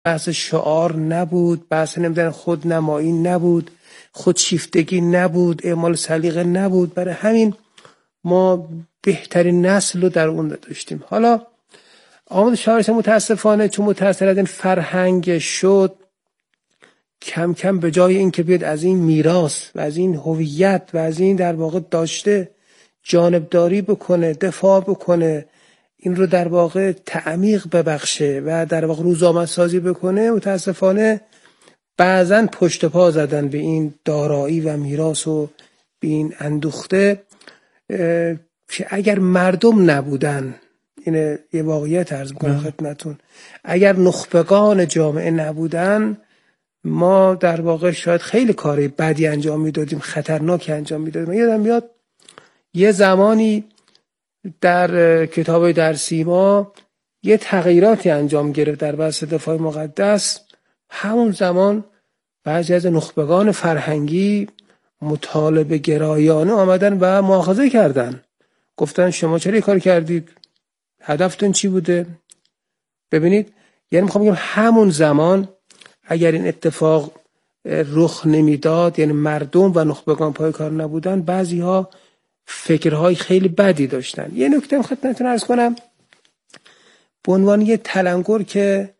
بحث شعار نبود، بحث نمیدونم خودنمایی نبود، خودشیفتگی نبود، اعمال سلیقه نبود. برای همین ما بهترین نسل رو در اون داشتیم. حالا آمد شاعر متاسفانه چون متأثر از این فرهنگ شد، کم کم به جای این که بیاد از این میراث و از این هویت و از این در واقع داشته جانبداری بکنه، دفاع بکنه، این رو در واقع تعمیق ببخشه و در واقع روزآمدسازی بکنه، متاسفانه بعضن پشت پا زدن به این دارایی و میراث و به این اندوخته که اگر مردم نبودن، این یه واقعیت عرض میکنم خدمتون، اگر نخبگان جامعه نبودن، ما در واقع شاید خیلی کاری بدی انجام میدادیم، خطرناکی انجام میدادیم. من یادم میاد یه زمانی در کتاب درسی ما یه تغییراتی انجام گرفت در بحث دفاع مقدس. همون زمان بعضی از نخبگان فرهنگی مطالبه گرایانه آمدن و مؤاخذه کردن، گفتن شما چرا این کار کردید، هدفتون چی بوده؟ ببینید، یعنی میخوام بگم همون زمان اگر این اتفاق رخ نمیداد، یعنی مردم و نخبگان پای کار نبودن، بعضیها فکرهای خیلی بدی داشتن. یه نکته خدمتتون عرض کنم به عنوان یه تلنگر که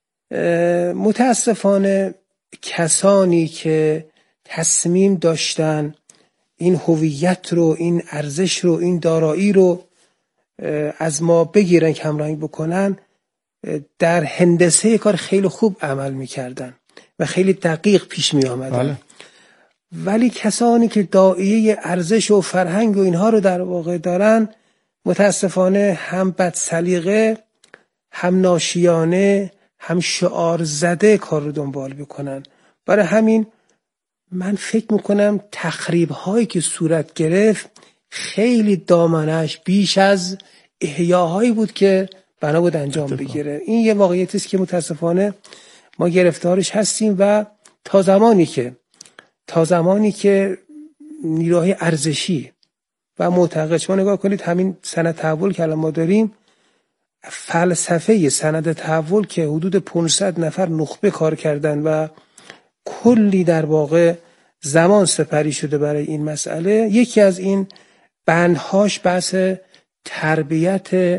متاسفانه کسانی که تصمیم داشتن این هویت رو، این ارزش رو، این دارایی رو از ما بگیرن، کمرنگ بکنن، در هندسه کار خیلی خوب عمل میکردن و خیلی دقیق پیش می آمدن. ولی کسانی که داعیه ارزش و فرهنگ و اینها رو در واقع دارن، متاسفانه هم بد سلیقه، هم ناشیانه، هم شعار زده کار رو دنبال بکنن. برای همین من فکر میکنم تخریب هایی که صورت گرفت خیلی دامنش بیش از احیاهایی بود که بنا بود انجام بگیره. این یه واقعیتی است که متاسفانه ما گرفتارش هستیم و تا زمانی که نیروهای ارزشی و معتقد، شما نگاه کنید همین سند تحول که الان ما داریم، فلسفه سند تحول که حدود 500 نفر نخبه کار کردن و کلی در واقع زمان سپری شده برای این مسئله، یکی از این بندهاش بحث تربیت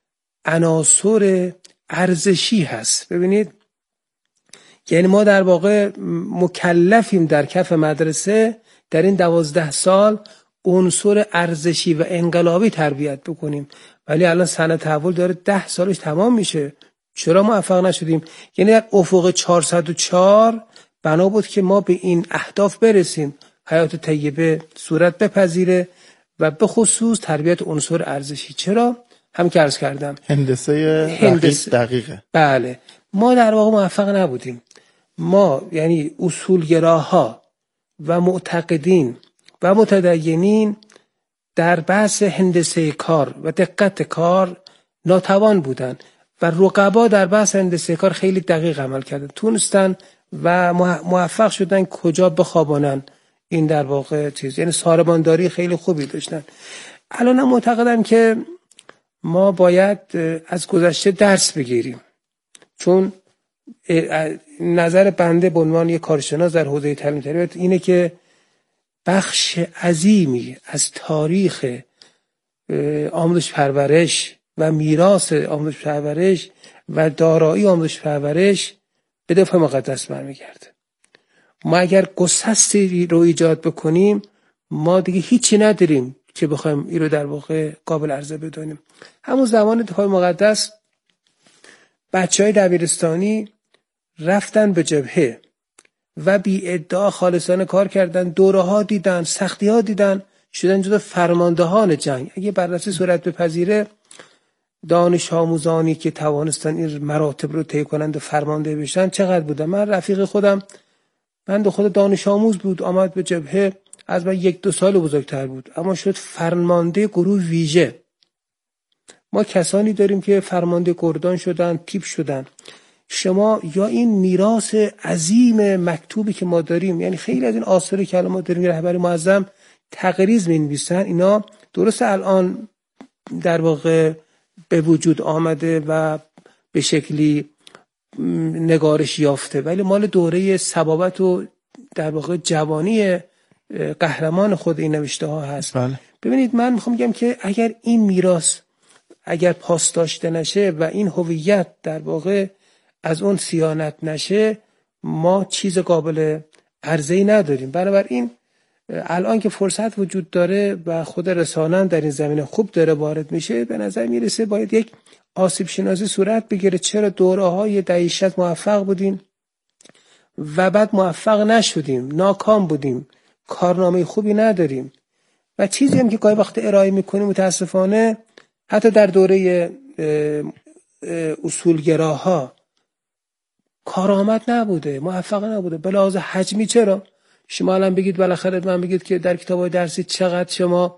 عناصر ارزشی هست. ببینید، یعنی ما در واقع مکلفیم در کف مدرسه در این 12 سال عنصر ارزشی و انقلابی تربیت بکنیم، ولی الان سند تحول داره 10 سالش تمام میشه. چرا موفق نشدیم؟ یعنی در افق 404 بنا بود که ما به این اهداف برسیم، حیات طیبه صورت بپذیره و به خصوص تربیت عنصر ارزشی. چرا؟ هم که عرض کردم هندسه دقیقه. بله، ما در واقع موفق نبودیم. ما یعنی اصولگراها و معتقدین و متدینین در بحث هندسه کار و دقت کار ناتوان بودن و رقبا در بحث هندسه کار خیلی دقیق عمل کردن، تونستن و موفق شدن کجا بخوابانن این در واقع چیز، یعنی ساربانداری خیلی خوبی داشتن. الان هم معتقدم که ما باید از گذشته درس بگیریم، چون نظر بنده به عنوان یک کارشناس در حوزه تعلیم تربیت اینه که بخش عظیمی از تاریخ آموزش پرورش و میراث آموزش پرورش و دارایی آموزش پرورش به دفاع مقدس برمیگرده. ما اگر گسستی رو ایجاد بکنیم، ما دیگه هیچی نداریم که بخوایم این رو در واقع قابل عرضه بدونیم. همون زمان دفاع مقدس بچهای دبیرستانی رفتن به جبهه و بی ادعا خالصانه کار کردن، دوره ها دیدن، سختی ها دیدن، شدن جزو فرماندهان جنگ. اگه بررسی صورت بپذیره، دانش آموزانی که توانستن این مراتب رو طی کنند و فرمانده بشن چقدر بودن. من رفیق خودم، من خود دانش آموز بود، آمد به جبهه، از من 1-2 سال بزرگتر بود، اما شد فرمانده گروه ویژه. ما کسانی داریم که فرمانده گردان شدن، تیپ شدن. شما یا این میراث عظیم مکتوبی که ما داریم، یعنی خیلی از این آثاری که الان ما داریم رهبر معظم تقریض می‌نویسن، اینا درست الان در واقع به وجود آمده و به شکلی نگارش یافته، ولی مال دوره صبابت و در واقع جوانی قهرمان خود این نوشته ها هست. بله. ببینید من میخوام بگم که اگر این میراث اگر پاس داشته نشه و این هویت در واقع از اون صیانت نشه، ما چیز قابل عرضه‌ای نداریم. بنابراین الان که فرصت وجود داره و خود رسانه در این زمینه خوب داره وارد میشه، به نظر میرسه باید یک آسیب شناسی صورت بگیره. چرا دوره‌های دهه 60 موفق بودیم و بعد موفق نشدیم، ناکام بودیم، کارنامه خوبی نداریم و چیزی هم که گاهی وقت ارائه میکنیم متاسفانه حتی در دوره اصولگراها کارآمد نبوده، موفق نبوده. به لحاظ حجمی چرا؟ شما الان بگید بالاخره من بگید که در کتاب‌های درسی چقدر شما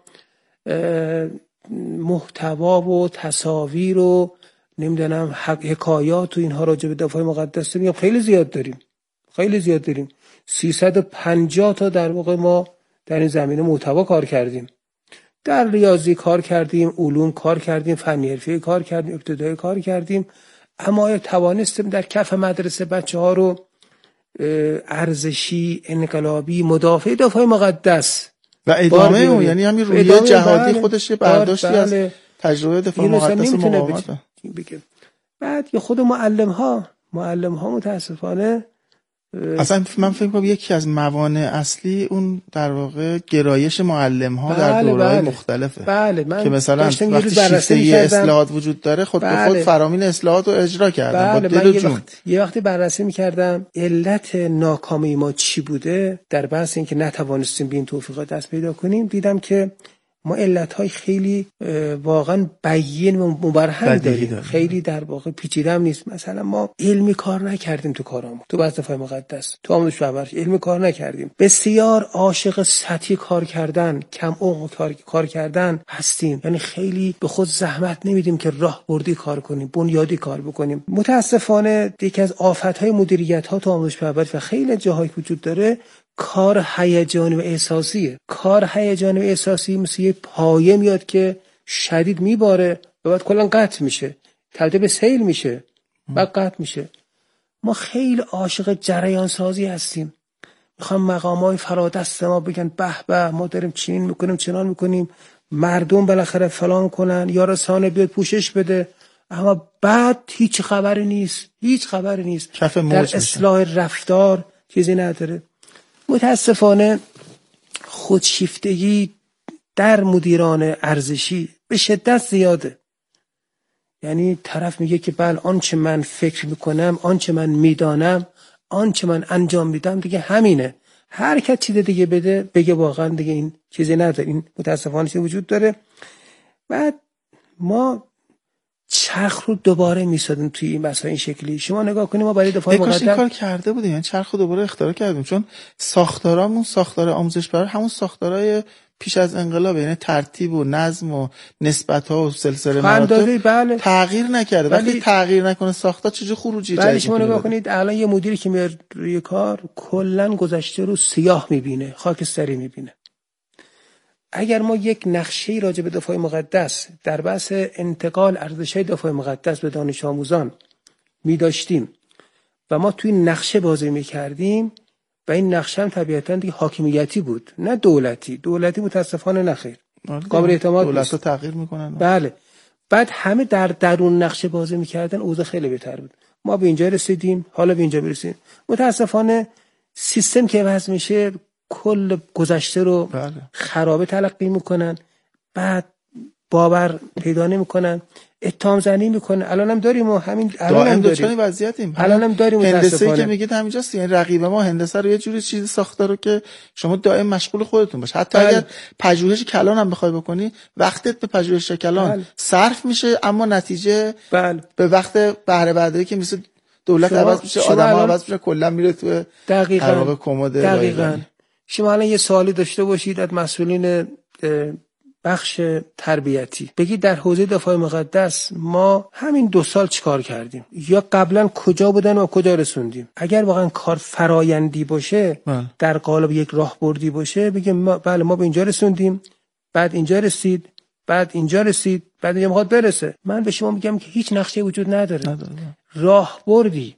محتوا و تصاویر و نمیدونم حکایات و اینها راجع به دفاع مقدس میگم خیلی زیاد داریم، خیلی زیاد داریم. 350 تا در واقع ما در این زمینه محتوا کار کردیم، در ریاضی کار کردیم، علوم کار کردیم، فن حرفه‌ای کار کردیم، ابتدایی کار کردیم، اما توانستیم در کف مدرسه بچه‌ها رو ارزشی، انقلابی، مدافع دفاع مقدس و ادامه اون، یعنی همین رویه جهادی خودش برداشتی از تجربه دفاع مقدس مقاومت. بعد یه خود معلم ها متاسفانه اصلا من فکر کنم یکی از موانع اصلی اون در واقع گرایش معلم ها در دوره‌های مختلفه. من که مثلا وقتی شیفته اصلاحات وجود داره خود به خود فرامین اصلاحات رو اجرا کردن با دل و جون. یه وقتی بررسی می‌کردم علت ناکامی ما چی بوده در بحث اینکه نتوانستیم به این توفیقات دست پیدا کنیم، دیدم که ما علت‌های خیلی واقعا بیان و مبرهن داریم، خیلی در واقع پیچیده هم نیست. مثلا ما علمی کار نکردیم تو کارامون، تو بحث دفاع مقدس، تو آموزش پرورش علمی کار نکردیم. بسیار عاشق سطحی کار کردن، کم عمق کار کردن هستیم، یعنی خیلی به خود زحمت نمیدیم که راهبردی کار کنیم، بنیادی کار بکنیم. متاسفانه یکی از آفت‌های مدیریت‌ها تو آموزش پرورش و خیلی جاهایی وجود داره کار هیجانی و احساسیه. کار هیجانی و احساسی مثل یه پایه میاد که شدید میباره و بعد کلا قطع میشه، تبدیل به سیل میشه، بعد قطع میشه. ما خیلی عاشق جریان سازی هستیم، میخوام مقامای فرادست ما بگن به به ما داریم چنین میکنیم چنان میکنیم، مردم بالاخره فلان کنن یا رسانه بیاد پوشش بده، اما بعد هیچ خبری نیست در اصلاح رفتار چیزی نداره. متاسفانه خودشیفتگی در مدیران ارزشی به شدت زیاده. یعنی طرف میگه که بله آنچه من فکر میکنم، آنچه من میدانم، آنچه من انجام میدم دیگه همینه، هر کس چیز دیگه بده بگه واقعا دیگه این چیزی نداره. این متاسفانه چیزی وجود داره. بعد ما چرخ رو دوباره میسادیم توی این مسائل این شکلی. شما نگاه کنید ما برای دفاع مقدس این کار کرده بودیم، یعنی چرخ رو دوباره اختراع کردیم، چون ساختارامون ساختار آموزش پرورش همون ساختارای پیش از انقلاب، یعنی ترتیب و نظم و نسبت‌ها و سلسله مراتب تغییر نکرده. وقتی تغییر نکنه ساختار چجوری خروجی جدید؟ شما نگاه کنید الان یه مدیری که میاد روی کار کلا گذشته رو سیاه میبینه، خاکستری میبینه. اگر ما یک نقشه‌ای راجع به دفاع مقدس در بحث انتقال ارزش‌های دفاع مقدس به دانش آموزان می داشتیم و ما توی نقشه بازی می کردیم و این نقشه هم طبیعتاً دیگه حاکمیتی بود، نه دولتی متاسفانه نخیر، قابل اعتماد دولت رو تغییر میکنن. بله. بعد همه در درون نقشه بازی میکردن، اوضاع خیلی بهتر بود. ما به اینجا رسیدیم، حالا به اینجا برسیم. متاسفانه سیستم که عوض میشه کل گذشته رو خرابه تلقی میکنن، بعد باور پیدا نمیکنن، اتهام زنی میکنن. الان هم داریم و همین الان هم داریم وضعیتیم. الان هم داریم. هندسه‌ای که میگید همینجاست، یعنی رقیب ما هندسه رو یه جوری چیزی ساخته رو که شما دائم مشغول خودتون باش. حتی اگر پژوهش کلان هم بخوای بکنی، وقتت به پژوهش کلان صرف میشه، اما نتیجه به وقت بهره برداری که مثل دولت عوض میشه، آدم‌ها عوض میشه، کلا میره تو در واقع کمد. دقیقاً. شما الان یه سوالی داشته باشید از مسئولین بخش تربیتی، بگید در حوزه دفاع مقدس ما همین 2 سال چیکار کردیم یا قبلا کجا بودن و کجا رسوندیم. اگر واقعا کار فرایندی باشه، در قالب یک راهبردی باشه، بگیم بله ما به اینجا رسوندیم، بعد اینجا رسید، بعد اینجا میخواد برسه. من به شما میگم که هیچ نقشه وجود نداره. راهبردی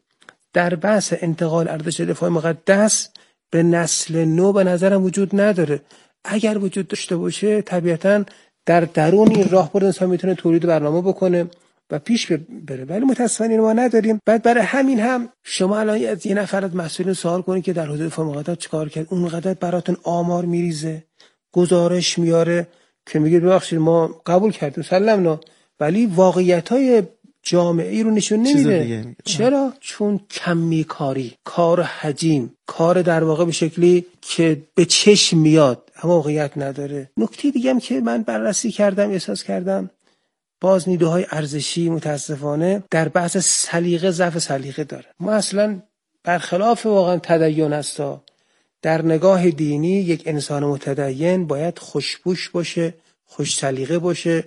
در بحث انتقال ارزش دفاع مقدس به نسل نو به نظرم وجود نداره. اگر وجود داشته باشه طبیعتاً در درون این راهبرد انسان میتونه تولید برنامه بکنه و پیش بره، ولی متاسفانه ما نداریم. بعد برای همین هم شما الان از یه نفر از مسئولین سوال کنید که در حوزه دفاع مقدس چیکار کرد، اونقدر براتون آمار میریزه، گزارش میاره که میگه ببخشید ما قبول کردیم سلام، ولی واقعیت‌های جامعه ای رو نشون نمیده. چرا؟ چون کمی کاری، کار حجیم، کار در واقع به شکلی که به چشم میاد اما واقعیت نداره. نکته دیگه هم که من بررسی کردم، احساس کردم باز نیروهای ارزشی متاسفانه در بحث سلیقه ضعف سلیقه داره. ما اصلا برخلاف واقعا تدین هستا، در نگاه دینی یک انسان متدین باید خوشبوش باشه، خوش سلیقه باشه،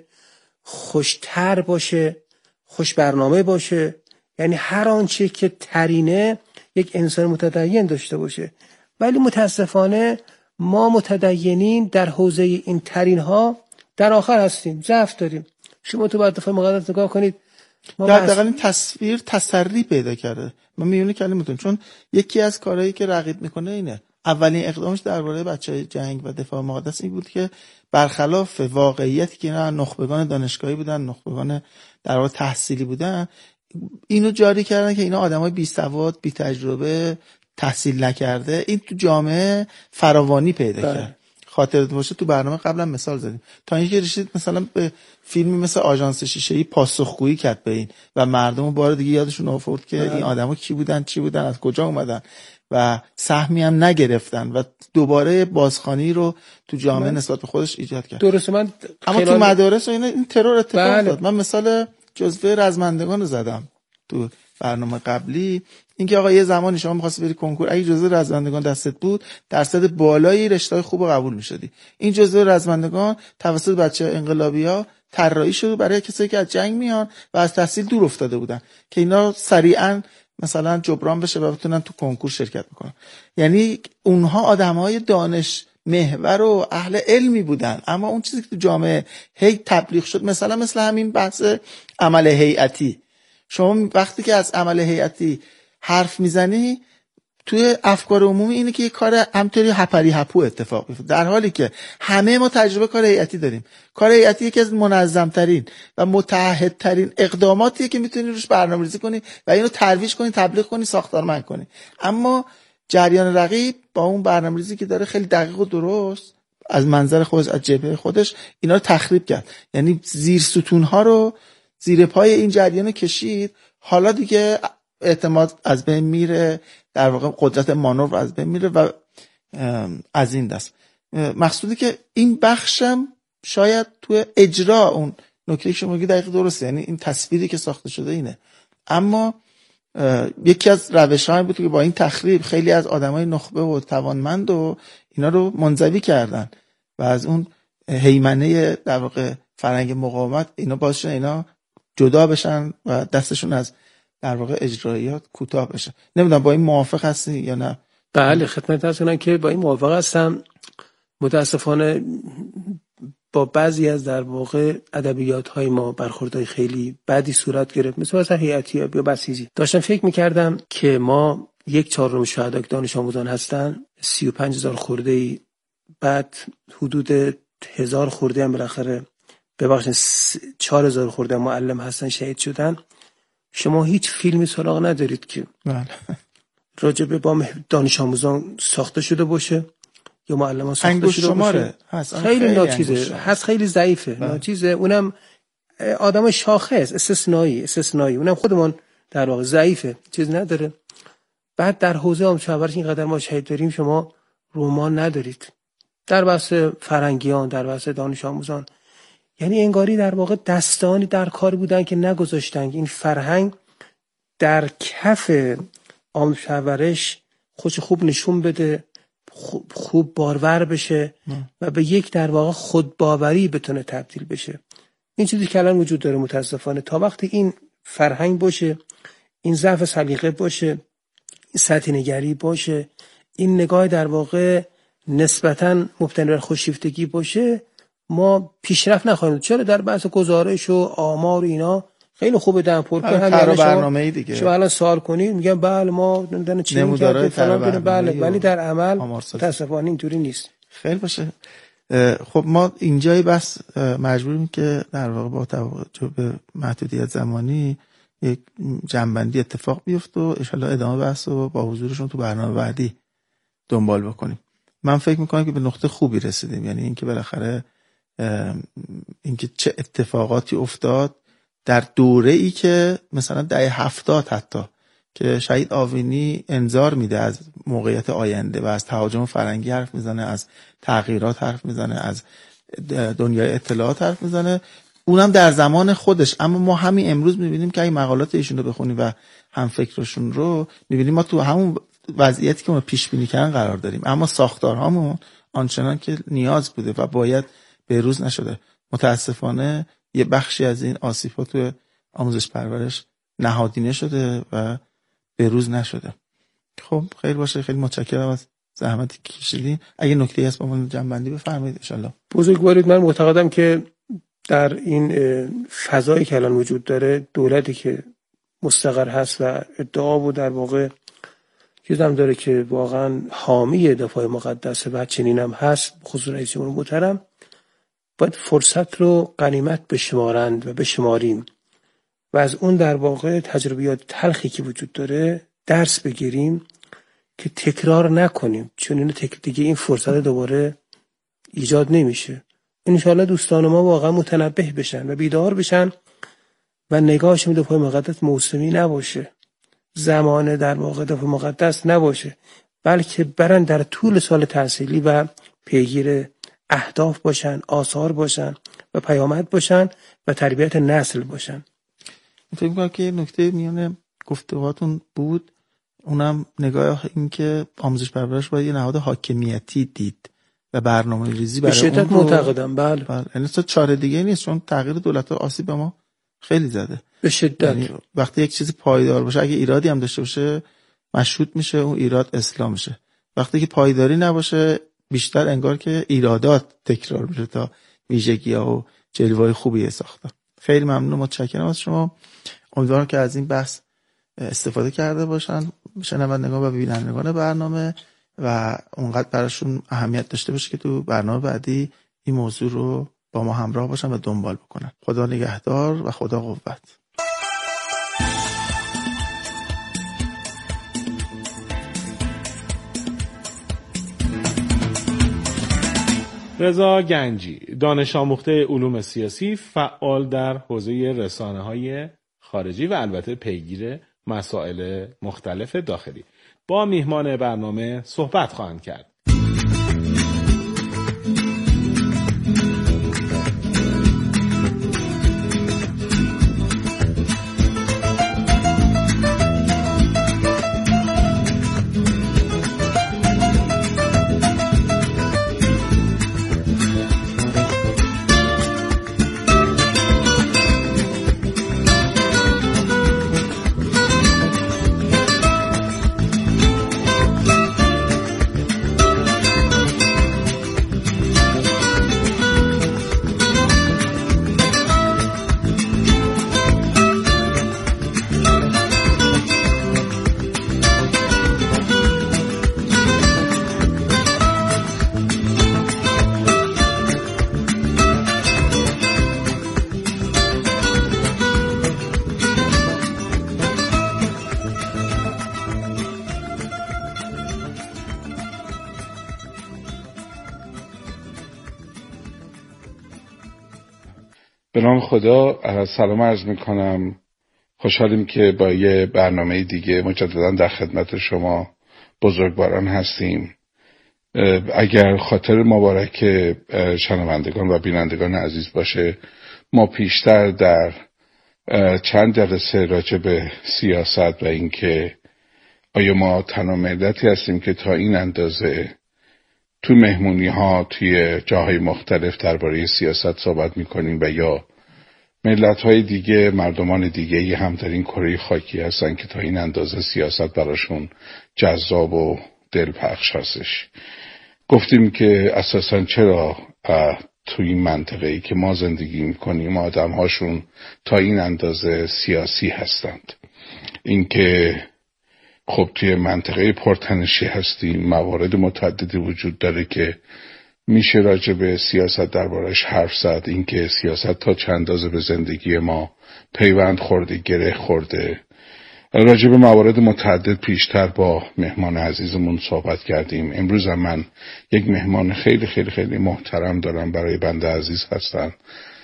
خوشتر باشه، خوش برنامه باشه، یعنی هر آنچه که ترینه یک انسان متدین داشته باشه. ولی متاسفانه ما متدینین در حوزه این ترین ها در آخر هستیم، ضعف داریم. شما تو بعد دفعه مقدس نگاه کنید، در دقیقاً این تصویر تسری پیدا کرده. من میونه کلمتون، چون یکی از کارهایی که رقیب میکنه اینه، اولین اقدامش درباره بچهای جنگ و دفاع مقدس این بود که برخلاف واقعیتی که اینا نخبگان دانشگاهی بودن، نخبگان در واقع تحصیلی بودن، اینو جاری کردن که اینا آدمای بی سواد، بی تجربه، تحصیل نکرده، این تو جامعه فراوانی پیدا کرد. خاطرت باشه تو برنامه قبلا مثال زدیم، تا اینکه رسید مثلا به فیلمی مثل آژانس شیشه‌ای پاسخگویی کرد به این و مردم بار دیگه یادشون آورد که این آدما کی بودن، چی بودن، از کجا اومدن و سهمی هم نگرفتن و دوباره بازخوانی رو تو جامعه نسبت به خودش ایجاد کرد. درسته. من اما تو مدارس و این ترور اتفاق افتاد. من مثال جزوه رزمندگان رو زدم تو برنامه قبلی، اینکه آقا یه زمانی شما می‌خواستی بری کنکور، اگه جزوه رزمندگان دستت بود درصد بالایی رشته‌های خوب قبول می‌شدی. این جزوه رزمندگان توسط بچه‌های انقلابی‌ها طراحی شد برای کسایی که از جنگ میان و از تحصیل دور افتاده بودن که اینا سریعاً مثلا جبران بشه و بتونن تو کنکور شرکت بکنن. یعنی اونها آدم‌های دانش محور و اهل علمی بودن، اما اون چیزی که تو جامعه هی تبلیغ شد، مثل همین بحث عمل هیئتی، شما وقتی که از عمل هیئتی حرف میزنی توی افکار عمومی اینه که یه کار همطوری هپری هپو اتفاق میفته، در حالی که همه ما تجربه کار هیئتی داریم. کار هیئتی یکی از منظم‌ترین و متعهدترین اقداماتیه که میتونی روش برنامه‌ریزی کنی و اینو ترویج کنی، تبلیغ کنی، ساختارمند کنی. اما جریان رقیب با اون برنامه‌ریزی که داره خیلی دقیق و درست از منظر خودش، از جبهه خودش اینا رو تخریب کرد. یعنی زیر ستون‌ها رو زیر پای این جریان کشید. حالا دیگه اعتماد از بین میره، در واقع قدرت مانور از بین میره و از این دست مقصودی که این بخشم شاید تو اجرا اون نکته شما میگی دقیق درسته، یعنی این تصویری که ساخته شده اینه. اما یکی از روش‌هایی بود که با این تخریب خیلی از آدمای نخبه و توانمند و اینا رو منزوی کردن و از اون هیمنه در واقع فرهنگ مقاومت اینا باشه اینا جدا بشن و دستشون از در واقع اجرایات کوتاه بشه. نمیدونم با این موافق هستی یا نه؟ بله، خدمت عرض کنم که با این موافق هستم. متاسفانه با بعضی از در واقع ادبیات‌های ما برخوردهای خیلی بدی صورت گرفت، مثلا هیئتی یا بسیجی. داشتم فکر می‌کردم که ما 1/4 شهدای دانش آموزان هستن، 35,000 خورده‌ای، بعد حدود 1000 خورده هم بالاخره ببخشید 4000 خورده معلم هستن شهید شدن. شما هیچ فیلمی سراغ ندارید که راجب با دانش آموزان ساخته شده باشه یا معلمان ساخته شده باشه. خیلی ناچیزه، هست، خیلی ضعیفه، ناچیزه. اونم آدم شاخص استثنایی اونم خودمون در واقع ضعیفه، چیز نداره. بعد در حوزه آموزش اینقدر ما شهید داریم، شما رمان ندارید در بحث فرنگیان، در بحث دانش آموزان. یعنی انگاری در واقع دستانی در کار بودن که نگذاشتن این فرهنگ در کف آموزش پرورش خودش خوب نشون بده، خوب بارور بشه و به یک در واقع خودباوری بتونه تبدیل بشه. این چیزی که الان وجود داره متاسفانه. تا وقتی این فرهنگ باشه، این ضعف سلیقه باشه، این سطحی نگری باشه، این نگاه در واقع نسبتاً مبتنی بر خودشیفتگی باشه، ما پیشرفت نخواهیم. چرا؟ در بحث گزارش و آمار و اینا خیلی خوبه دم پر کنن. همین برنامه‌ای دیگه شما الان سوال کنید میگن بله ما نمیدونم چی میگه فلان بله، ولی در عمل متاسفانه اینطوری نیست. خیلی باشه. خب ما اینجای بس مجبوریم که در واقع با توجه به محدودیت زمانی یک جنبندی اتفاق بیفته و ان شاءالله ادامه بحث رو با حضورشون تو برنامه بعدی دنبال بکنیم. من فکر میکنم که به نقطه خوبی رسیدیم، یعنی اینکه بالاخره اینکه چه اتفاقاتی افتاد در دوره ای که مثلا دهه 70 حتی که شهید آوینی انذار میده از موقعیت آینده و از تهاجم فرنگی حرف میزنه، از تغییرات حرف میزنه، از دنیای اطلاعات حرف میزنه، اونم در زمان خودش. اما ما همین امروز میبینیم که این مقالات ایشون رو بخونیم و هم فکرشون رو میبینیم ما تو همون وضعیتی که ما پیش بینی کردن قرار داریم، اما ساختارهامون آنچنان که نیاز بوده و باید به‌روز نشده. متاسفانه یه بخشی از این آسیب‌ها تو آموزش پرورش نهادینه شده و به‌روز نشده. خب خیلی باشه، خیلی متشکرم از زحمتی که کشیدین. اگه نکته‌ای هست با من جنبندی بفرمایید ان شاءالله. بزرگوارید، من معتقدم که در این فضایی که الان وجود داره، دولتی که مستقر هست و ادعا و در واقع چیزام داره که واقعا حامی دفاع مقدسه و چنین هم هست، خصوص رئیس جمهور محترم، باید فرصت رو غنیمت بشمارند و بشماریم و از اون در واقع تجربیات تلخی که وجود داره درس بگیریم که تکرار نکنیم، چون اینو دیگه این فرصت دوباره ایجاد نمیشه. انشاءالله دوستان ما واقعا متنبه بشن و بیدار بشن و نگاهشون دفاع مقدس موسمی نباشه، زمان در واقع دفاع مقدس نباشه، بلکه برن در طول سال تحصیلی و پیگیر اهداف باشن، آثار باشن و پیامد باشن و تربیت نسل باشن. فکر می‌کنم که نکته میونه گفتگوهاتون بود، اونم نگاه این که آموزش پرورش باید یه نهاد حاکمیتی دید و برنامه‌ریزی برای اون. به شدت معتقدم. بله. یعنی چاره دیگه نیست، چون تغییر دولت‌ها آسیب به ما خیلی زده. به شدت. یعنی وقتی یک چیزی پایدار باشه، اگه ایرادی هم داشته باشه مشروط میشه، اون ایراد اصلاح میشه. وقتی که پایداری نباشه بیشتر انگار که ایرادات تکرار میشه تا ویژگی‌ها و جلوه‌های خوبی ساخته. خیلی ممنون، متشکرم از شما. امیدوارم که از این بحث استفاده کرده باشن شنوندگان و بینندگان برنامه و اونقدر براشون اهمیت داشته باشه که تو برنامه بعدی این موضوع رو با ما همراه باشن و دنبال بکنن. خدا نگهدار و خدا قوت. رضا گنجی، دانش آموخته علوم سیاسی، فعال در حوزه رسانه‌های خارجی و البته پیگیر مسائل مختلف داخلی، با میهمان برنامه صحبت خواهند کرد. به نام خدا سلام عرض میکنم. خوشحالیم که با یه برنامه دیگه مجددا در خدمت شما بزرگواران هستیم. اگر خاطر مبارک شنوندگان و بینندگان عزیز باشه، ما پیشتر در چند جلسه راجع به سیاست و اینکه آیا ما تنها ملتی هستیم که تا این اندازه تو مهمونی ها توی جاهای مختلف درباره سیاست صحبت میکنیم و یا ملت های دیگه، مردمان دیگه هم در این کره خاکی هستن که تا این اندازه سیاست براشون جذاب و دلپخش هستش. گفتیم که اساساً چرا توی این منطقه‌ای که ما زندگی میکنیم آدم‌هاشون تا این اندازه سیاسی هستند. اینکه خب توی منطقه پرتنشی هستیم، موارد متعددی وجود داره که میشه راجع به سیاست دربارش حرف زد. اینکه سیاست تا چند اندازه به زندگی ما پیوند خورده، گره خورده. راجع به موارد متعدد پیشتر با مهمان عزیزمون صحبت کردیم. امروز هم من یک مهمان خیلی خیلی خیلی محترم دارم، برای بنده عزیز هستن.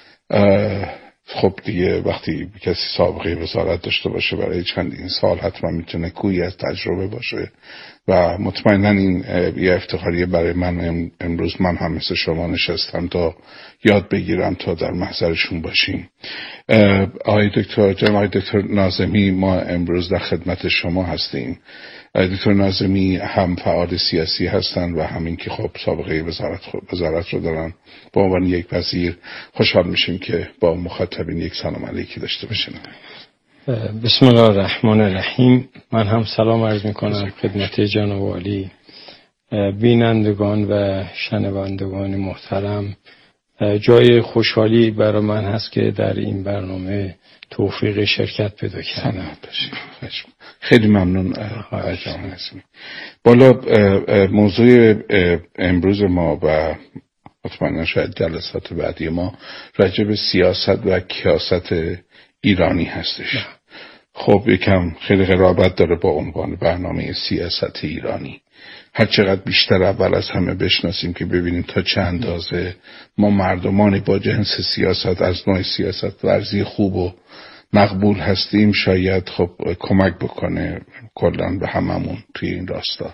خب دیگه وقتی کسی سابقه وزارت داشته باشه برای چندین سال حتما میتونه گویی از تجربه باشه و مطمئنا این یه افتخاریه برای من. امروز من هم مثل شما نشستم تا یاد بگیرم، تا در محضرشون باشیم. آقای دکتر ناظمی، ما امروز در خدمت شما هستیم. دکتر ناظمی هم فعال سیاسی هستند و همین که خب سابقه وزارت رو دارن. با عنوان یک وزیر خوشحال میشیم که با مخاطبین یک سلام علیکی داشته باشیم. بسم الله الرحمن الرحیم. من هم سلام عرض میکنم خدمت جناب عالی، بینندگان و شنوندگان محترم. جای خوشحالی برای من هست که در این برنامه توفیق شرکت پیدا کردم. خیلی ممنون جناب ناظمی. بالا موضوع امروز ما و مطمئنا شاید جلسات بعدی ما راجع به سیاست و کیاست ایرانی هستش. خب یکم خیلی قرابت داره با عنوان برنامه سیاست ایرانی. هر چقدر بیشتر اول از همه بشناسیم که ببینیم تا چه اندازه ما مردمانی با جنس سیاست از نوع سیاست ورزی خوب و مقبول هستیم، شاید خب کمک بکنه کلاً به هممون توی این راستا.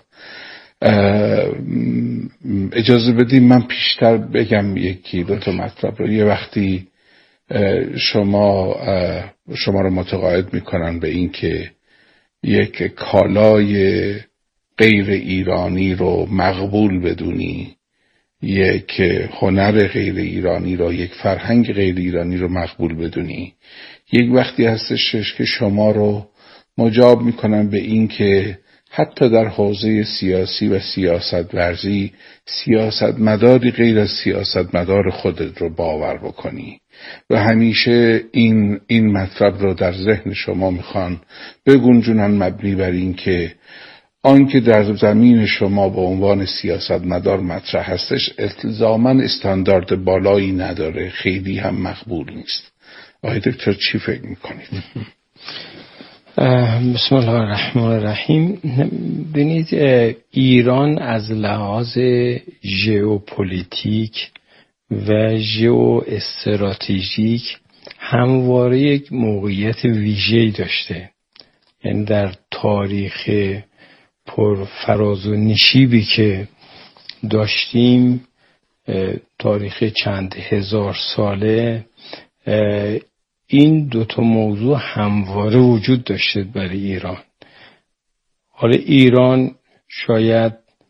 اجازه بدیم من پیشتر بگم یکی دو تا مطلب رو. یه وقتی شما رو متقاعد میکنن به این که یک کالای غیر ایرانی رو مقبول بدونی، یک هنر غیر ایرانی رو، یک فرهنگ غیر ایرانی رو مقبول بدونی. یک وقتی هستش که شما رو مجاب میکنن به این که حتی در حوزه سیاسی و سیاست ورزی سیاست مداری غیر از سیاست مدار خودت رو باور بکنی و همیشه این مطلب رو در ذهن شما میخوان بگنجونن، مبنی بر این که آنکه در زمین شما به عنوان سیاست مدار مطرح هستش الزاماً استاندارد بالایی نداره، خیلی هم مقبول نیست. آقای دکتر چی فکر میکنید؟ بسم الله الرحمن الرحیم. ببینید، ایران از لحاظ ژئوپلیتیک و ژئو استراتژیک همواره یک موقعیت ویژه‌ای داشته. یعنی در تاریخ پر فراز و نشیبی که داشتیم، تاریخ چند هزار ساله، این دوتا موضوع همواره وجود داشته برای ایران. حالا ایران شاید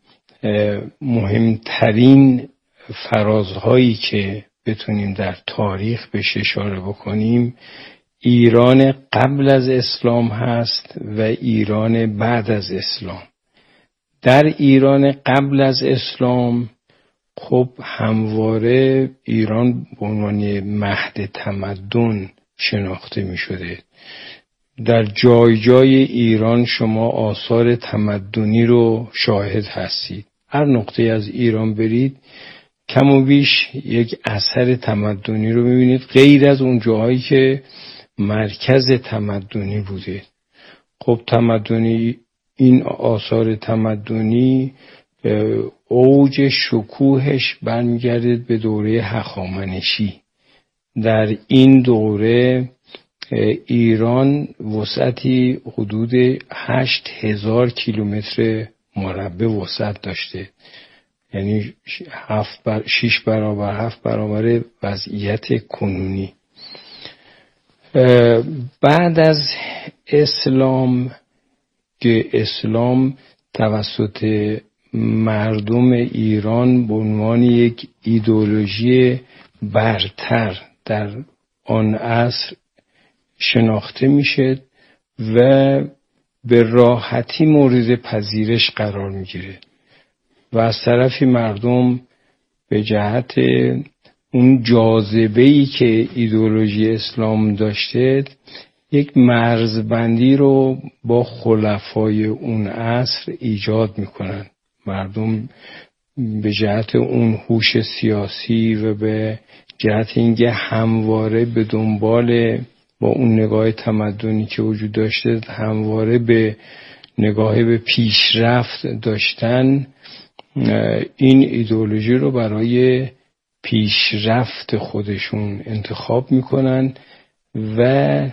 مهمترین فرازهایی که بتونیم در تاریخ بهش اشاره بکنیم ایران قبل از اسلام هست و ایران بعد از اسلام. در ایران قبل از اسلام خب همواره ایران به عنوان مهد تمدن شناخته می شده. در جای جای ایران شما آثار تمدنی رو شاهد هستید. هر نقطه از ایران برید کم و بیش یک اثر تمدنی رو می‌بینید، غیر از اون جاهایی که مرکز تمدنی بوده. خب تمدنی، این آثار تمدنی اوج شکوهش برمیگرده به دوره هخامنشی. در این دوره ایران وسعتی حدود 8000 کیلومتر مربع وسعت داشته، یعنی 6 برابر 7 برابر وضعیت کنونی. بعد از اسلام که اسلام توسط مردم ایران به عنوان یک ایدئولوژی برتر در آن عصر شناخته میشه و به راحتی مورد پذیرش قرار میگیره و از طرفی مردم به جهت اون جاذبه‌ای که ایدئولوژی اسلام داشته یک مرزبندی رو با خلفای اون عصر ایجاد میکنن. مردم به جهت اون هوش سیاسی و به جهت اینکه همواره به دنبال با اون نگاه تمدنی که وجود داشته همواره به نگاه به پیشرفت داشتن، این ایدئولوژی رو برای پیشرفت خودشون انتخاب میکنن و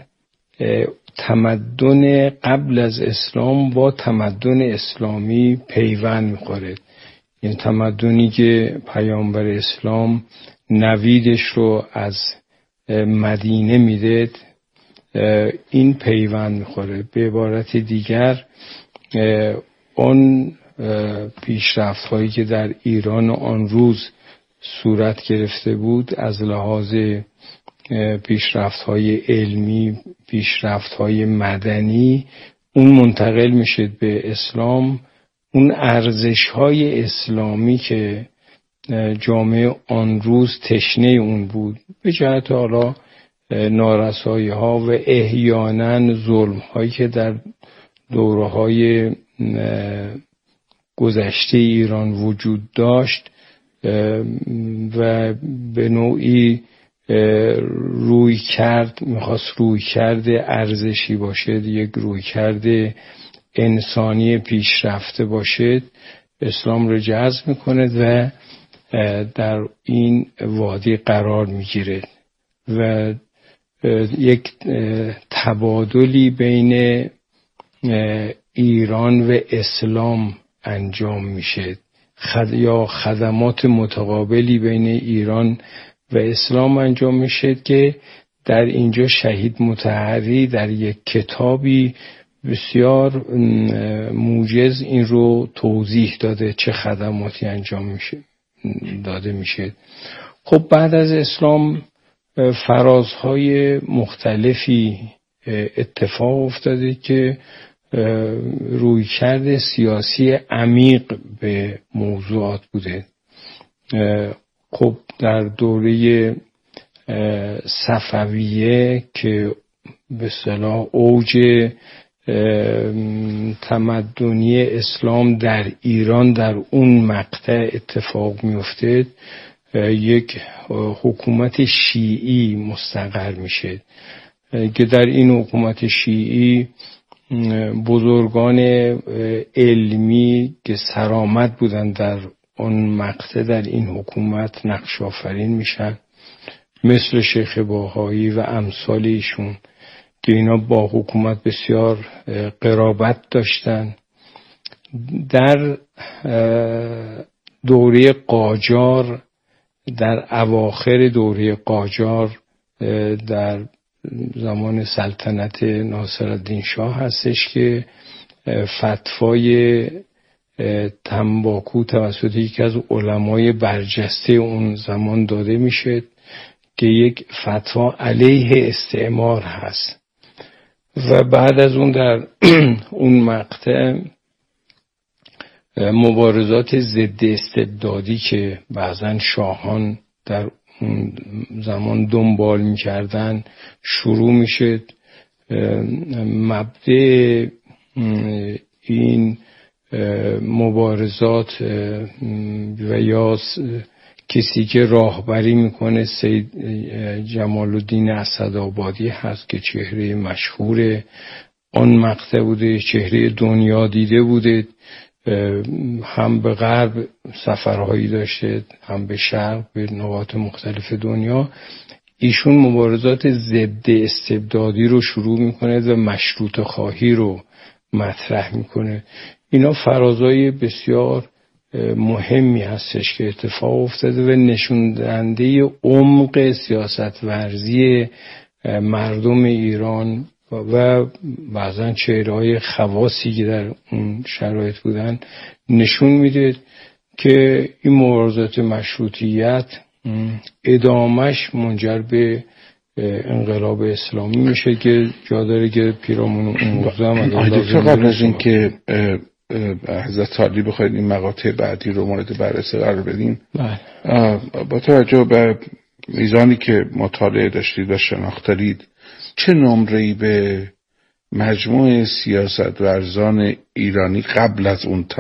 تمدن قبل از اسلام با تمدن اسلامی پیوند میخوره. این تمدنی که پیامبر اسلام نویدش رو از مدینه میده این پیوند میخوره. به عبارت دیگر اون پیشرفت هایی که در ایران آن روز صورت گرفته بود از لحاظ پیشرفت های علمی، پیشرفت های مدنی، اون منتقل میشه به اسلام. اون ارزش های اسلامی که جامعه آن روز تشنه اون بود به جهت حالا نارسایی ها و احیانا ظلم هایی که در دوره های گذشته ایران وجود داشت و به نوعی روی کرده ارزشی باشد، یک روی کرده انسانی پیشرفته باشد، اسلام رو جذب میکنه و در این وادی قرار میگیره و یک تبادلی بین ایران و اسلام انجام میشه یا خدمات متقابلی بین ایران و اسلام انجام میشه که در اینجا شهید مطهری در یک کتابی بسیار موجز این رو توضیح داده چه خدماتی انجام داده میشه. خب بعد از اسلام فرازهای مختلفی اتفاق افتاده که رویکرد سیاسی عمیق به موضوعات بوده. خب در دوره صفویه که به اصطلاح اوج تمدنی اسلام در ایران در اون مقطع اتفاق میفته، یک حکومت شیعی مستقر میشه که در این حکومت شیعی بزرگان علمی که سرآمد بودن در اون مقطع در این حکومت نقش آفرین میشن، مثل شیخ باهایی و امثال ایشون که اینا با حکومت بسیار قرابت داشتن. در دوره قاجار، در اواخر دوره قاجار در زمان سلطنت ناصرالدین شاه هستش که فتوای تنباکو توسط یکی از علمای برجسته اون زمان داده میشه که یک فتوا علیه استعمار هست و بعد از اون در اون مقطع مبارزات ضد استبدادی که بعضن شاهان در اون زمان دنبال میکردن شروع میشه. مبدأ این مبارزات و یا کسی که راهبری میکنه سید جمال الدین اسدآبادی هست که چهره مشهور آن مقطع بوده، چهره دنیا دیده بوده، هم به غرب سفرهایی داشته هم به شرق به نقاط مختلف دنیا. ایشون مبارزات ضد استبدادی رو شروع میکنه و مشروط خواهی رو مطرح میکنه. اینا فرازهای بسیار مهمی هستش که اتفاق افتاده و نشون دهنده عمق سیاست ورزی مردم ایران و بعضا چهره‌های خواصی که در اون شرایط بودن نشون میده که این مبارزات مشروطیت ادامش منجر به انقلاب اسلامی میشه که جا داره که پیرامون اون موضوع هم قبل از این که حضرت عالی بخواید این مقاطع بعدی رو مورد بررسی قرار بدین، با توجه به میزانی که مطالعه داشتید و شناخت دارید چه نمره‌ای به مجموع سیاست ورزان ایرانی قبل از اون